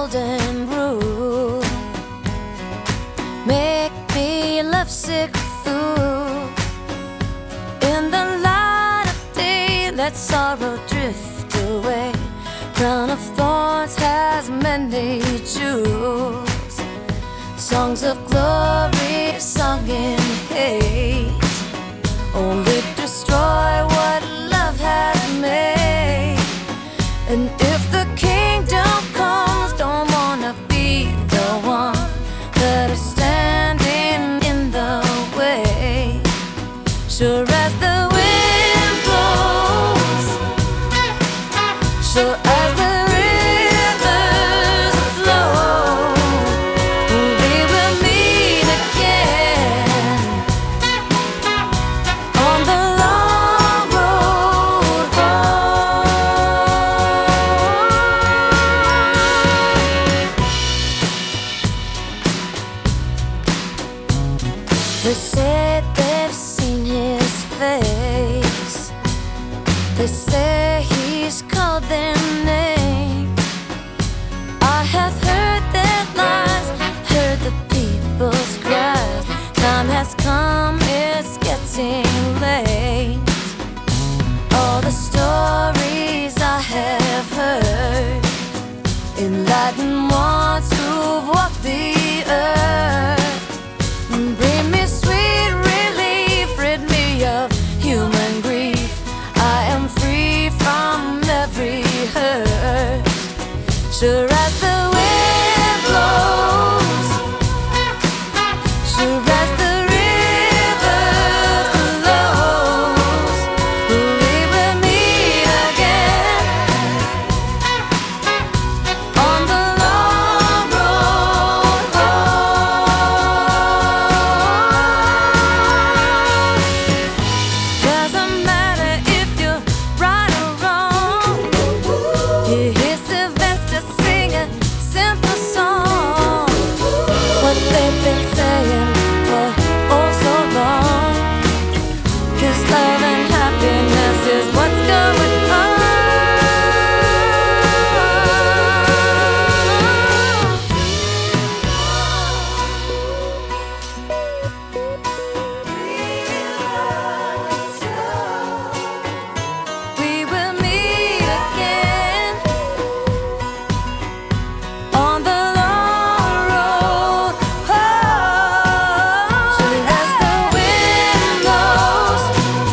golden rule. Make me lovesick through. In the light of day, let sorrow drift away. Crown of thorns has many jewels. Songs of glory sung in hate only destroy what love has made. And if the kingdom comes, don't wanna be the one that is standing in the way. Sure as the wind blows, sure as the rivers flow, we will meet again on the long road home. They say they've seen his face. They say he's called their name. I have heard their lies, heard the people's cries. Time has come, it's getting late. All the stories I have heard enlighten ones who've walked the earth. Bring me sweet relief, rid me of human grief. I am free from every hurt. Sure as the wind blows, sure as the river flows, we will meet again on the long road home. Doesn't matter if you're right or wrong. You hear Sylvester sing a simple song. What they've been saying for oh so long. 'Cause love and happiness is what's going on. We will meet again on the long road home. Sure as the wind blows,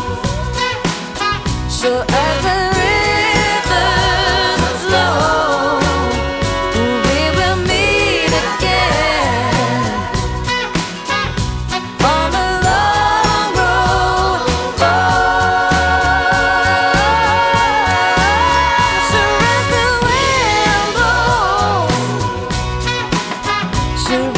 sure as the rivers flow, we will meet again on the long road home. Sure as the wind blows, sure